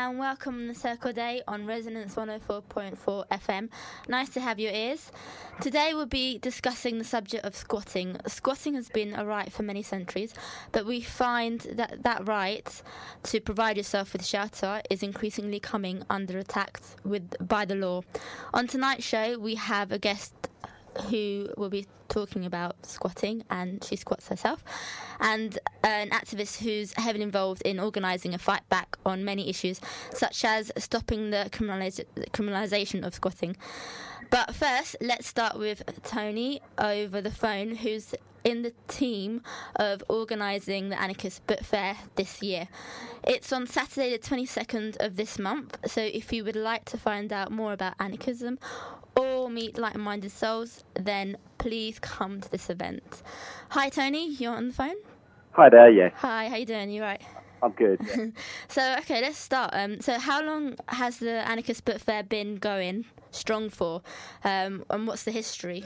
and welcome to the Circle Day on Resonance 104.4 FM. Nice to have your ears. Today we'll be discussing the subject of squatting. Squatting has been a right for many centuries, but we find that right to provide yourself with shelter is increasingly coming under attack by the law. On tonight's show, we have a guest who will be talking about squatting, and she squats herself, and an activist who's heavily involved in organising a fight back on many issues, such as stopping the criminalisation of squatting. But first, let's start with Tony over the phone, who's in the team of organising the Anarchist Book Fair this year. It's on Saturday the 22nd of this month, so if you would like to find out more about anarchism or meet like-minded souls, then please come to this event. Hi Tony, you're on the phone? Hi there, yeah. Hi, how you doing? You right? I'm good, yeah. So, okay, let's start. So how long has the Anarchist Book Fair been going strong for? And what's the history?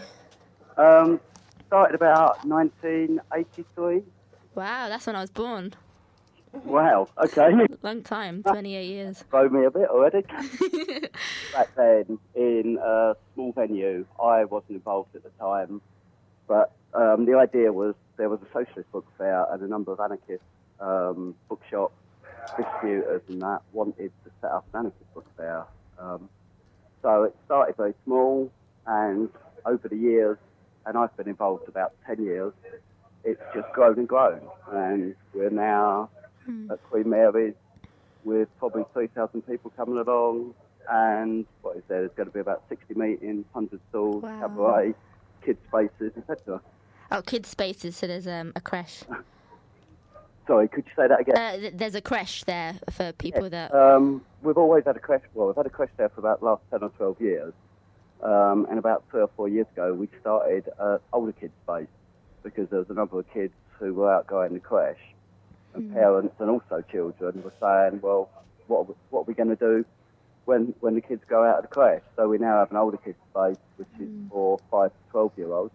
Started about 1983. Wow, that's when I was born. Wow, okay. Long time, 28 years. Throw me a bit already. Back then, in a small venue, I wasn't involved at the time, but the idea was there was a socialist book fair and a number of anarchist bookshop distributors and that wanted to set up an anarchist book fair. So it started very small, and over the years, and I've been involved about 10 years, it's just grown and grown. And we're now at Queen Mary's with probably 3,000 people coming along. And what is there? There's going to be about 60 meetings, 100 stalls, cabaret, kids' spaces, etc. Oh, kids' spaces, so there's a creche. Sorry, could you say that again? There's a creche there for people that... We've always had a creche. Well, we've had a creche there for about the last 10 or 12 years. And about 3 or 4 years ago, we started an older kids' space because there was a number of kids who were outgoing the creche. And parents and also children were saying, well, what are we going to do when the kids go out of the creche? So we now have an older kids' space, which is for 5 to 12-year-olds.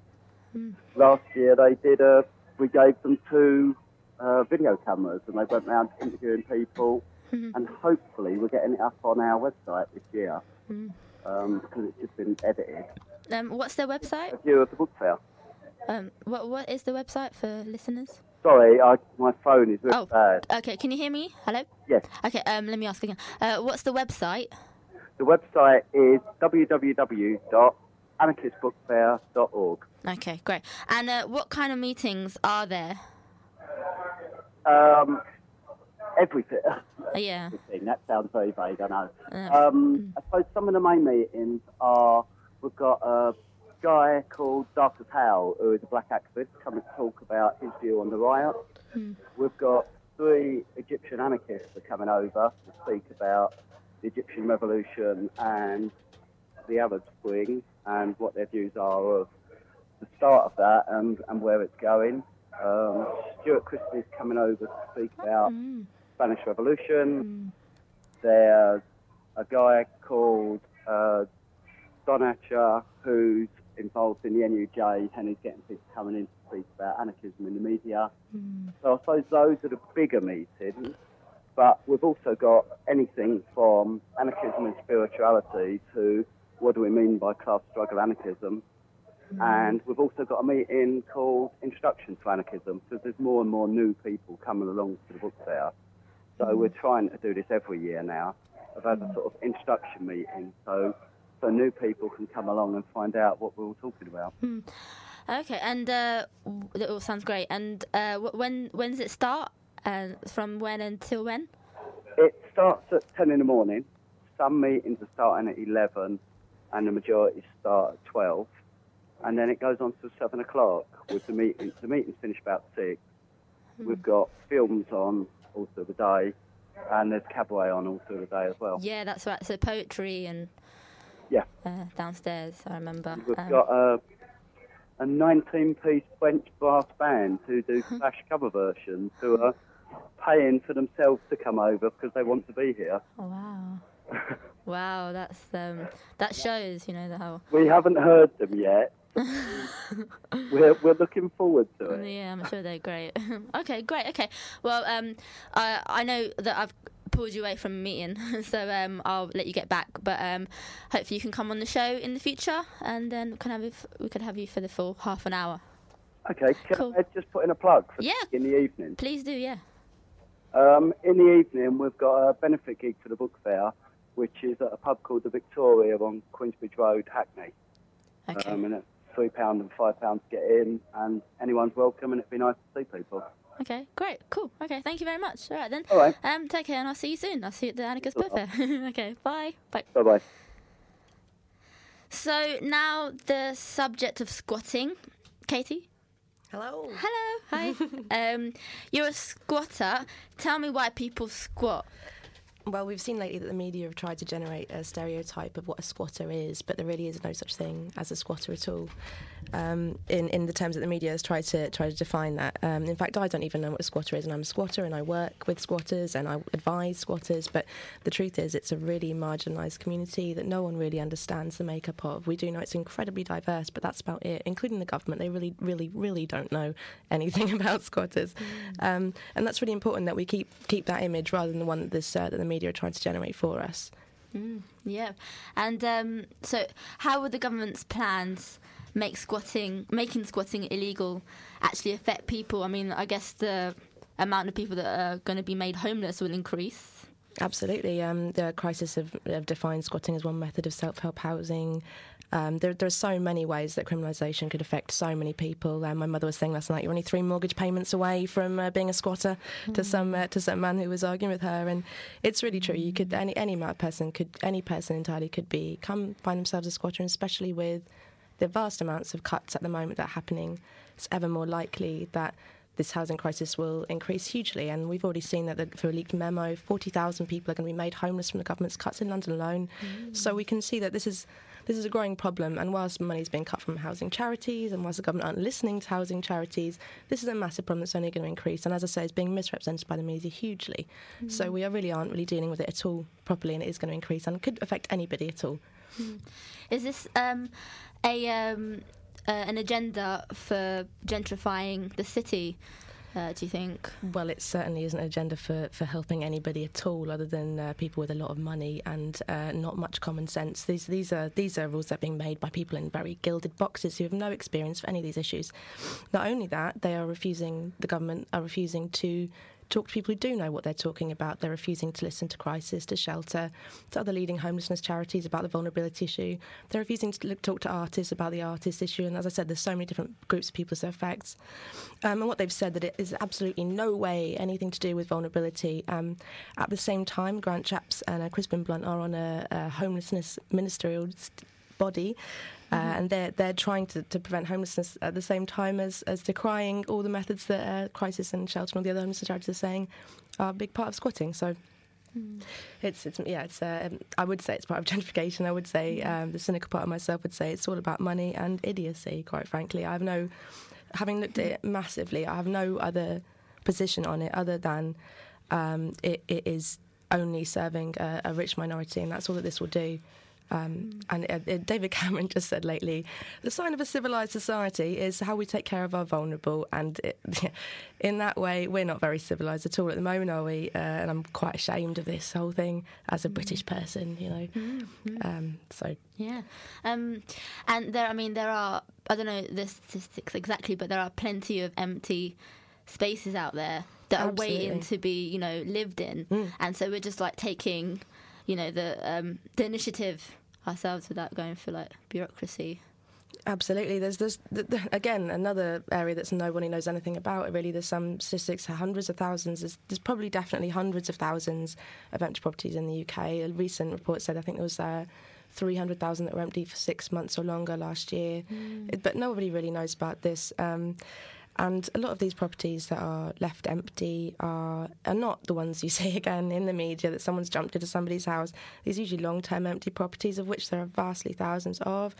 Last year, we gave them 2 video cameras, and they went around interviewing people, and hopefully we're getting it up on our website this year. Because it's just been edited. What's their website? A view of the book fair. What is the website for listeners? Sorry, my phone is really bad. Okay, can you hear me? Hello? Yes. Okay, let me ask again. What's the website? The website is www.anarchistbookfair.org. Okay, great. And what kind of meetings are there? Everything. Yeah. Everything. That sounds very vague, I know. I suppose some of the main meetings are, we've got a guy called Darcus Howe, who is a black activist, coming to talk about his view on the riot. We've got 3 Egyptian anarchists that are coming over to speak about the Egyptian revolution and the Arab Spring and what their views are of the start of that and where it's going. Stuart Christie's coming over to speak about Spanish Revolution. There's a guy called Don Atcher who's involved in the NUJ, and he's getting people coming in to speak about anarchism in the media. So I suppose those are the bigger meetings, but we've also got anything from anarchism and spirituality to what do we mean by class struggle anarchism. And we've also got a meeting called Introduction to Anarchism, because there's more and more new people coming along to the book fair. So we're trying to do this every year now. I've had a sort of introduction meeting, so new people can come along and find out what we're all talking about. Okay, and that all sounds great. And when does it start? From when until when? It starts at 10 in the morning. Some meetings are starting at 11, and the majority start at 12. And then it goes on to 7 o'clock with the meetings. The meetings finish about 6. We've got films on all through the day, and there's cabaret on all through the day as well. Yeah, that's right. So poetry and downstairs, I remember. We've got a 19-piece French brass band who do Clash cover versions, who are paying for themselves to come over because they want to be here. Oh, wow. Wow, that shows, the whole... We haven't heard them yet. We're looking forward to it. Yeah, I'm sure they're great. Okay, great. Okay, well, I know that I've pulled you away from a meeting, so I'll let you get back. But hopefully you can come on the show in the future, and then we could have you for the full half an hour. Okay, can I just put in a plug for in the evening? Please do, yeah. In the evening, we've got a benefit gig for the book fair, which is at a pub called the Victoria on Queensbridge Road, Hackney. Okay. And it's £3 and £5 to get in, and anyone's welcome, and it'd be nice to see people. Okay, great, cool. Okay, thank you very much. All right then. All right. Take care, and I'll see you soon. I'll see you at the Anarchist Book Fair. Okay, bye. Bye. Bye-bye. So now the subject of squatting. Katie? Hello. Hello, hi. You're a squatter. Tell me why people squat. Well, we've seen lately that the media have tried to generate a stereotype of what a squatter is, but there really is no such thing as a squatter at all. In the terms that the media has tried to define that. In fact, I don't even know what a squatter is, and I'm a squatter, and I work with squatters, and I advise squatters. But the truth is, it's a really marginalised community that no one really understands the makeup of. We do know it's incredibly diverse, but that's about it. Including the government, they really, really, really don't know anything about squatters, and that's really important that we keep that image rather than the one that the media are trying to generate for us. Yeah, and so how would the government's plans making squatting illegal actually affect people? I mean, I guess the amount of people that are going to be made homeless will increase. Absolutely. The crisis have defined squatting as one method of self-help housing. There are so many ways that criminalisation could affect so many people. My mother was saying last night, you're only 3 mortgage payments away from being a squatter, to some man who was arguing with her, and it's really true. You could any person entirely could find themselves a squatter, and especially with the vast amounts of cuts at the moment that are happening, it's ever more likely that this housing crisis will increase hugely. And we've already seen that through a leaked memo, 40,000 people are going to be made homeless from the government's cuts in London alone. So we can see that this is a growing problem, and whilst money is being cut from housing charities, and whilst the government aren't listening to housing charities, this is a massive problem that's only going to increase, and as I say, it's being misrepresented by the media hugely. So we aren't really dealing with it at all properly, and it is going to increase and could affect anybody at all. Is this an agenda for gentrifying the city, do you think? Well, it certainly isn't an agenda for helping anybody at all, other than people with a lot of money and not much common sense. These are rules that are being made by people in very gilded boxes who have no experience for any of these issues. Not only that, the government are refusing to talk to people who do know what they're talking about. They're refusing to listen to Crisis, to Shelter, to other leading homelessness charities about the vulnerability issue. They're refusing to talk to artists about the artist issue. And as I said, there's so many different groups of people this affects. And what they've said that it is absolutely no way anything to do with vulnerability. At the same time, Grant Shapps and Crispin Blunt are on a homelessness ministerial body, and they're trying to prevent homelessness at the same time as decrying all the methods that Crisis and Shelter and all the other homelessness charities are saying are a big part of squatting. So it's I would say it's part of gentrification. I would say the cynical part of myself would say it's all about money and idiocy, quite frankly. Having looked at it massively, I have no other position on it other than it is only serving a rich minority, and that's all that this will do. And David Cameron just said lately, the sign of a civilised society is how we take care of our vulnerable, and in that way we're not very civilised at all at the moment, are we? And I'm quite ashamed of this whole thing as a British person, you know. So yeah, and there are, I don't know the statistics exactly, but there are plenty of empty spaces out there that are waiting to be, lived in, and so we're just like taking, the initiative ourselves without going for like bureaucracy. Absolutely. There's again another area that nobody knows anything about. Really, there's some statistics, hundreds of thousands. There's probably definitely hundreds of thousands of empty properties in the UK. A recent report said I think there was 300,000 that were empty for 6 months or longer last year. But nobody really knows about this. And a lot of these properties that are left empty are not the ones you see again in the media, that someone's jumped into somebody's house. These are usually long-term empty properties, of which there are vastly thousands of,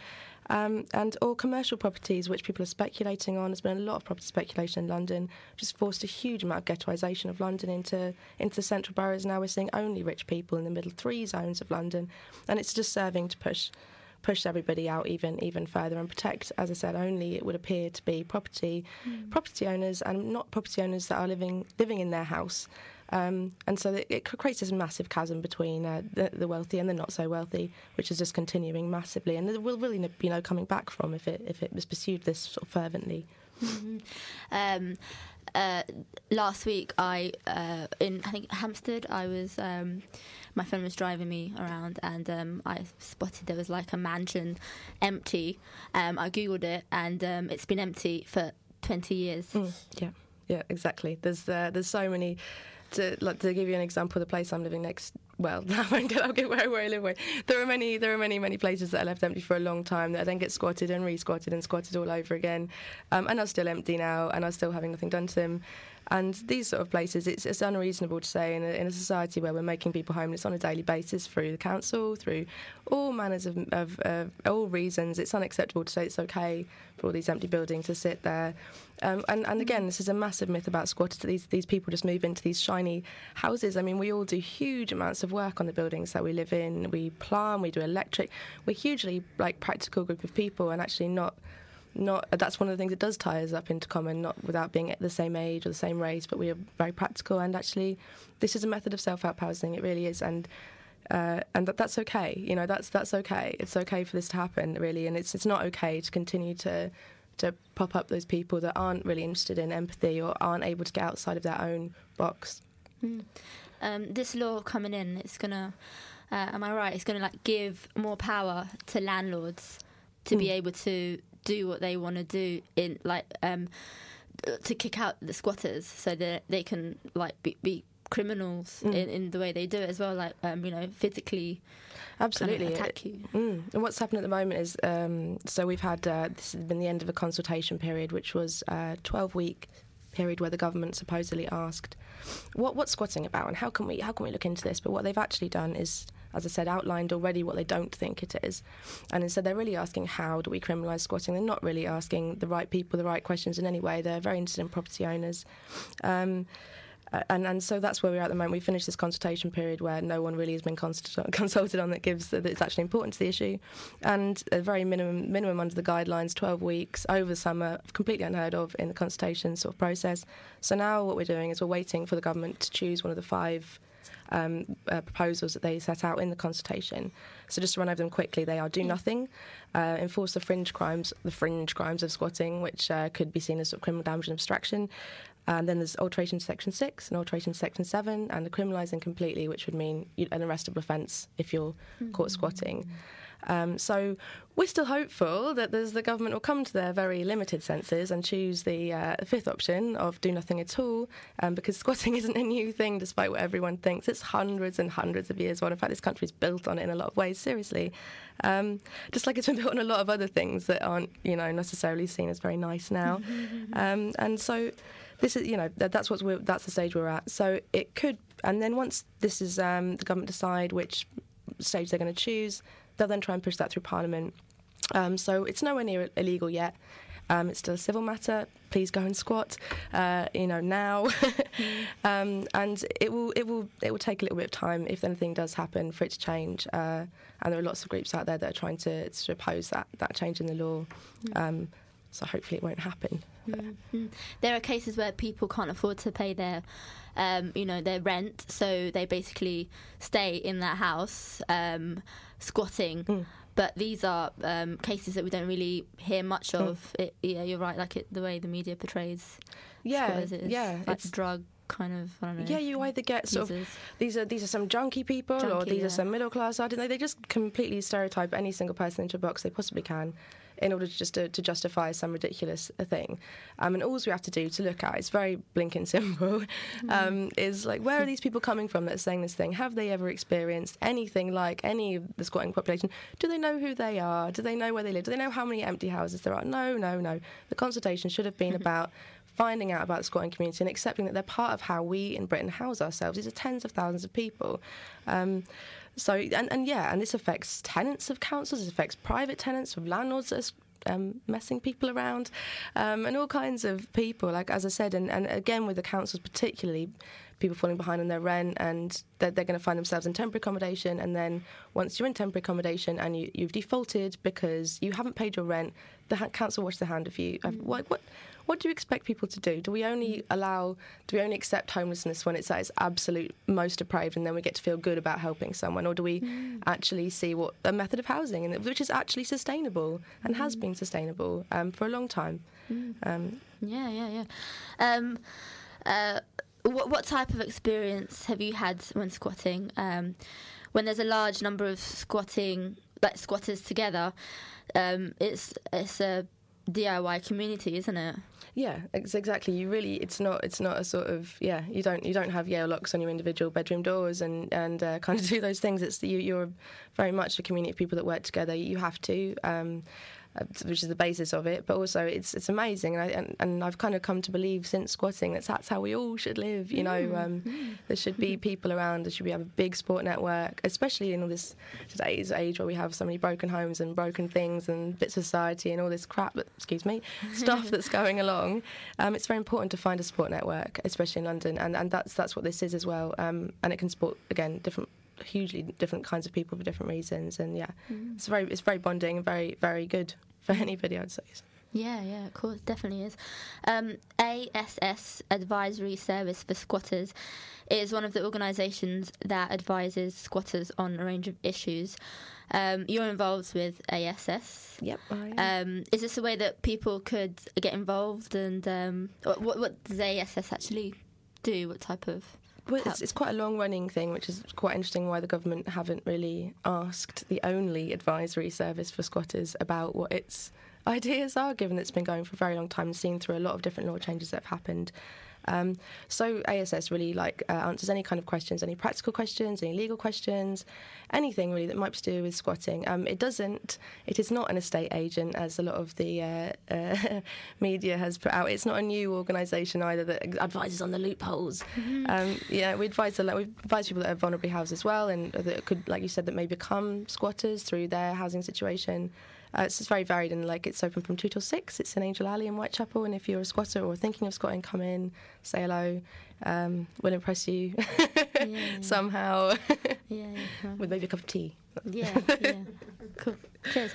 or commercial properties, which people are speculating on. There's been a lot of property speculation in London, which has forced a huge amount of ghettoisation of London into central boroughs. Now we're seeing only rich people in the middle 3 zones of London, and it's just serving to push everybody out even further and protect, as I said, only it would appear to be property owners, and not property owners that are living in their house. And so it creates this massive chasm between the wealthy and the not so wealthy, which is just continuing massively, and there will really be no coming back from if it was pursued this sort of fervently. Mm-hmm. Last week, I think Hampstead, I was my friend was driving me around, and I spotted there was like a mansion empty. I googled it, and it's been empty for 20 years. Yeah, exactly. There's so many. To give you an example, the place I'm living next. Well, I'll get where I live. There are many places that are left empty for a long time that then get squatted and re-squatted and squatted all over again, and are still empty now, and are still having nothing done to them. And these sort of places, it's unreasonable to say in a society where we're making people homeless on a daily basis through the council, through all manners of all reasons. It's unacceptable to say it's okay for all these empty buildings to sit there. And again, this is a massive myth about squatters, that these people just move into these shiny houses. I mean, we all do huge amounts of work on the buildings that we live in. We plumb, we do electric. We're hugely practical group of people, and actually not that's one of the things that does tie us up into common, not without being the same age or the same race, but we are very practical, and actually this is a method of self-help housing. It really is, and that's okay. That's okay. It's okay for this to happen, really, and it's not okay to continue to pop up those people that aren't really interested in empathy or aren't able to get outside of their own box. This law coming in, it's gonna am I right, it's gonna give more power to landlords to be able to do what they want to do in to kick out the squatters, so that they can be criminals in the way they do it as well, physically. Absolutely. Kind of attack you. And what's happened at the moment is so we've had this has been the end of a consultation period, which was a 12-week period where the government supposedly asked what's squatting about and how can we look into this. But what they've actually done is, as I said, outlined already what they don't think it is. And instead they're really asking, how do we criminalise squatting? They're not really asking the right people the right questions in any way. They're very interested in property owners. And so that's where we're at the moment. We finished this consultation period where no one really has been consulted on that it's actually important to the issue. And a very minimum under the guidelines, 12 weeks, over summer, completely unheard of in the consultation sort of process. So now what we're doing is we're waiting for the government to choose one of the 5 proposals that they set out in the consultation. So just to run over them quickly, they are do nothing, enforce the fringe crimes of squatting, which could be seen as sort of criminal damage and abstraction. And then there's alteration to Section 6 and alteration to Section 7, and the criminalising completely, which would mean an arrestable offence if you're caught squatting. So we're still hopeful that the government will come to their very limited senses and choose the 5th option of do nothing at all, because squatting isn't a new thing, despite what everyone thinks. It's hundreds and hundreds of years old. In fact, this country's built on it in a lot of ways, seriously. Just like it's been built on a lot of other things that aren't, necessarily seen as very nice now. And so this is, that's the stage we're at. So it could, and then once this is the government decide which stage they're going to choose, they'll then try and push that through Parliament. So it's nowhere near illegal yet. It's still a civil matter. Please go and squat, now. And it will take a little bit of time, if anything does happen, for it to change. And there are lots of groups out there that are trying to oppose that change in the law. So hopefully it won't happen. Mm-hmm. There are cases where people can't afford to pay their rent, so they basically stay in that house, squatting. But these are cases that we don't really hear much of. You're right, the way the media portrays squatters, it's drug kind of, I don't know. Yeah, you either get sort of these are some junkie people, or these are some middle class. I don't know. They just completely stereotype any single person into a box they possibly can, in order to justify some ridiculous thing. And all we have to do to look at, it's very blinking simple, is where are these people coming from that's saying this thing? Have they ever experienced anything like any of the squatting population? Do they know who they are? Do they know where they live? Do they know how many empty houses there are? No. The consultation should have been about finding out about the squatting community and accepting that they're part of how we in Britain house ourselves. These are tens of thousands of people. So this affects tenants of councils, it affects private tenants of landlords that are messing people around, and all kinds of people, as I said, and again with the councils particularly, people falling behind on their rent, and they're going to find themselves in temporary accommodation, and then once you're in temporary accommodation and you've defaulted because you haven't paid your rent, the council wash their hand of you. what do you expect people to do? Do we only accept homelessness when it's at its absolute most depraved, and then we get to feel good about helping someone? Or do we actually see what a method of housing, which is actually sustainable and has been sustainable for a long time? What type of experience have you had when squatting? When there's a large number of squatters together, it's a DIY community, isn't it? Yeah, exactly. It's not a sort of, you don't have Yale locks on your individual bedroom doors and kind of do those things. You're very much a community of people that work together. You have to, which is the basis of it. But also, it's amazing, and I've kind of come to believe since squatting that's how we all should live. There should be people around. There should be a big support network, especially in all this today's age where we have so many broken homes and broken things and bits of society and all this crap. Stuff that's going along. It's very important to find a support network, especially in London, and that's what this is as well. And it can support again hugely different kinds of people for different reasons, and it's very bonding and very, very good for anybody, I'd say. Yeah, of course, definitely is. ASS, Advisory Service for Squatters, is one of the organisations that advises squatters on a range of issues. You're involved with ASS. Yep, I am. Is this a way that people could get involved, and what does ASS actually do? What type of... Well, it's quite a long-running thing, which is quite interesting why the government haven't really asked the only advisory service for squatters about what its ideas are, given it's been going for a very long time and seen through a lot of different law changes that have happened. So ASS really answers any kind of questions, any practical questions, any legal questions, anything really that might be to do with squatting. It is not an estate agent, as a lot of the media has put out. It's not a new organisation either that advises on the loopholes. We advise people that are vulnerably housed as well, and that could, like you said, that may become squatters through their housing situation. It's just very varied, and it's open from 2 till 6. It's in Angel Alley in Whitechapel, and if you're a squatter or thinking of squatting, come in, say hello. We'll impress you somehow with maybe a cup of tea. Cool. Cheers.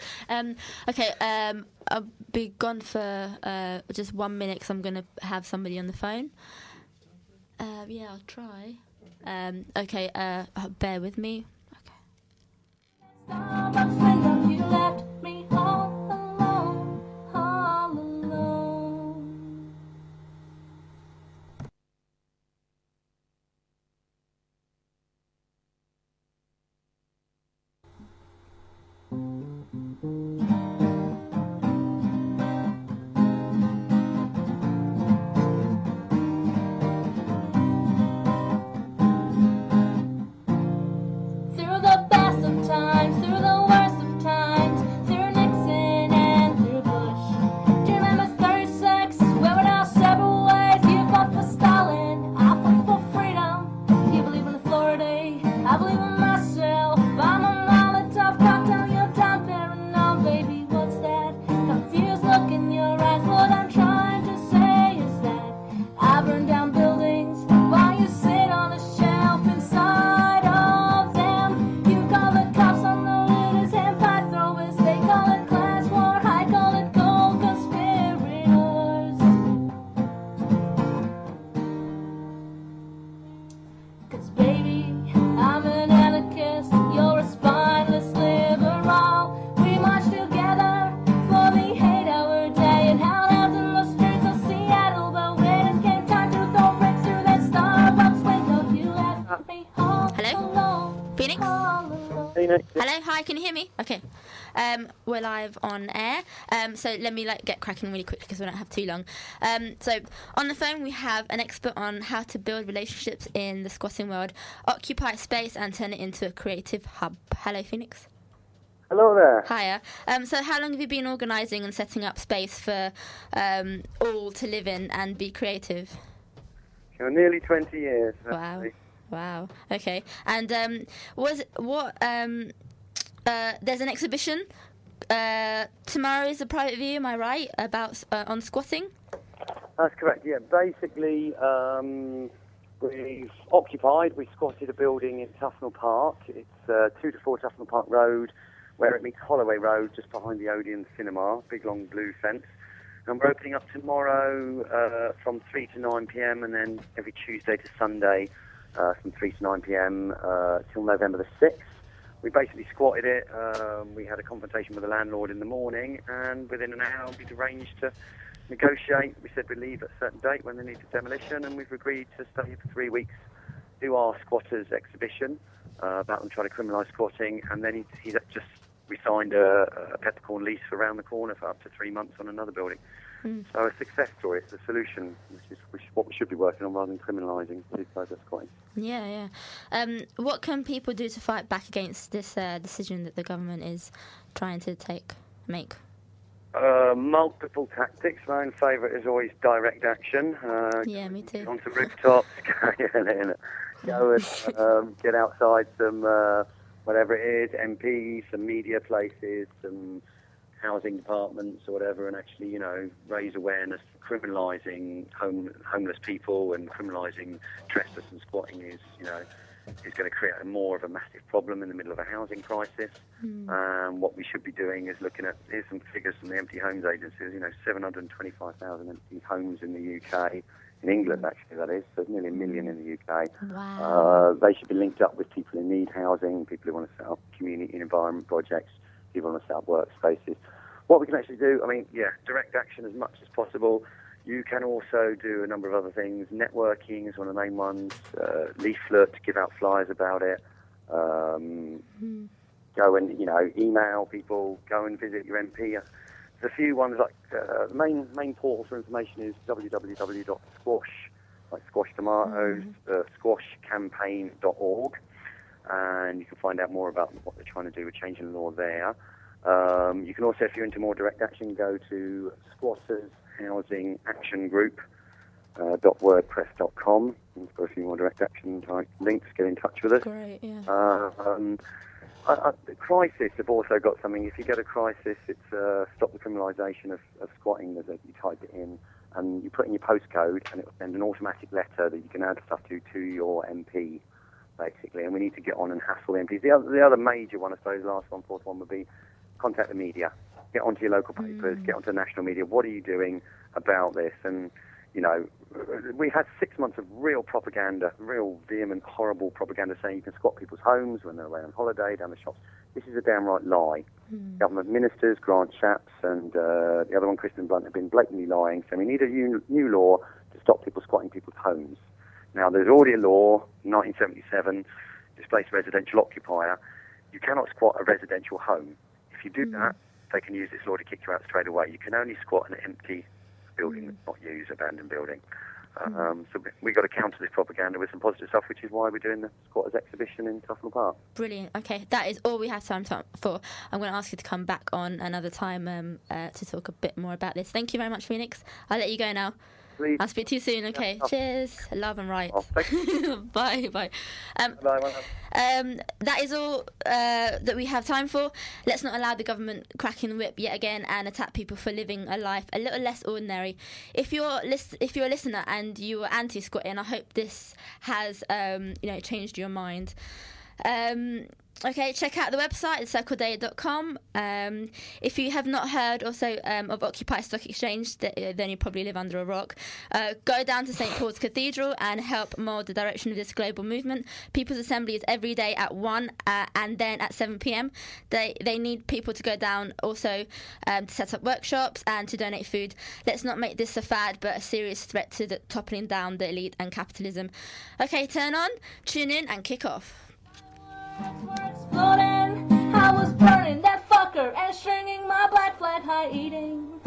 I'll be gone for just 1 minute because I'm going to have somebody on the phone. I'll try. Bear with me. You left me all alone. Through the best of times, through the worst of times, through Nixon and through Bush. Do you remember 36? Where we're now several ways. You fought for Stalin, I fought for freedom. Do you believe in the Florida? I believe in myself. I'm a Molotov cocktail, you're down paranoid, baby. What's that? Confused look in your eyes. What I'm trying to say is that I burn down buildings while you sit on a shelf inside of them. You call the cops on the looters and pipe throwers. They call it class war, I call it gold conspirators. 'Cause baby, I'm an anarchist, you're a spineless liberal. We march together for the 8-hour day and held out in the streets of Seattle. But when it came time to throw bricks through that Starbucks window, you left me all alone. Phoenix? Hello, hi, can you hear me? Okay. We're live on air. So let me get cracking really quickly because we don't have too long. So on the phone we have an expert on how to build relationships in the squatting world, occupy space and turn it into a creative hub. Hello, Phoenix. Hello there. Hiya. So how long have you been organising and setting up space for all to live in and be creative? Nearly 20 years. Wow. Okay. And there's an exhibition tomorrow is a private view, am I right, about on squatting? That's correct, yeah. Basically, we've occupied, we squatted a building in Tufnell Park. It's 2 to 4 Tufnell Park Road, where it meets Holloway Road, just behind the Odeon Cinema, big long blue fence. And we're opening up tomorrow from 3 to 9 p.m. and then every Tuesday to Sunday from 3 to 9 p.m. Till November the 6th. We basically squatted it. We had a confrontation with the landlord in the morning, and within an hour we'd arranged to negotiate. We said we'd leave at a certain date when they needed demolition, and we've agreed to stay here for 3 weeks, do our squatters exhibition about them trying to criminalise squatting, and then we signed a peppercorn lease for around the corner for up to 3 months on another building. So a success story, it's a solution, which is what we should be working on rather than criminalising supervisor squatting. Yeah. What can people do to fight back against this decision that the government is trying to make? Multiple tactics. My own favourite is always direct action. Yeah, me too. Onto rooftops, go and get outside some, whatever it is, MPs, some media places, some housing departments or whatever, and actually, raise awareness. Criminalising homeless people and criminalising trespass and squatting is going to create more of a massive problem in the middle of a housing crisis. What we should be doing is looking at, here's some figures from the Empty Homes Agency, 725,000 empty homes in the UK, in England actually that is, so nearly 1 million in the UK. Wow. They should be linked up with people who need housing, people who want to set up community and environment projects, people who want to set up workspaces. What we can actually do, direct action as much as possible. You can also do a number of other things. Networking is one of the main ones. Leaflet, give out flyers about it. Go and, email people. Go and visit your MP. There's a few ones like the main portal for information is www.squash, like squash tomatoes, squashcampaign.org, and you can find out more about what they're trying to do with changing the law there. You can also, if you're into more direct action, go to Squatters Housing Action Group .wordpress.com. For a few more direct action type links, get in touch with us. Great, yeah. Crisis have also got something. If you get a crisis, it's stop the criminalisation of squatting. You type it in and you put in your postcode, and it will send an automatic letter that you can add stuff to your MP, basically. And we need to get on and hassle the MPs. The other major one, I suppose, the last one, fourth one, would be contact the media. Get onto your local papers, get onto the national media. What are you doing about this? And, we had 6 months of real propaganda, real vehement, horrible propaganda saying you can squat people's homes when they're away on holiday, down the shops. This is a downright lie. Government ministers, Grant Shapps, and the other one, Kristen Blunt, have been blatantly lying. So we need a new law to stop people squatting people's homes. Now, there's already a law, 1977, displaced residential occupier. You cannot squat a residential home. If you do that, they can use this law to kick you out straight away. You can only squat an empty building that's not used, abandoned building. So we've got to counter this propaganda with some positive stuff, which is why we're doing the Squatters exhibition in Tufnell Park. Brilliant. Okay, that is all we have time for. I'm going to ask you to come back on another time to talk a bit more about this. Thank you very much, Phoenix. I'll let you go now. Please. I'll speak to you soon. Okay, cheers. Love and right. Bye. Bye. That is all that we have time for. Let's not allow the government cracking the whip yet again and attack people for living a life a little less ordinary. If you're a listener and you are anti-squatting, I hope this has changed your mind. Okay, check out the website, thecircleday.com. If you have not heard also of Occupy Stock Exchange, then you probably live under a rock. Go down to St Paul's Cathedral and help mould the direction of this global movement. People's Assembly is every day at 1 and then at 7 p.m. They need people to go down also to set up workshops and to donate food. Let's not make this a fad, but a serious threat to toppling down the elite and capitalism. Okay, turn on, tune in and kick off. Exploding, I was burning that fucker and stringing my black flag high eating.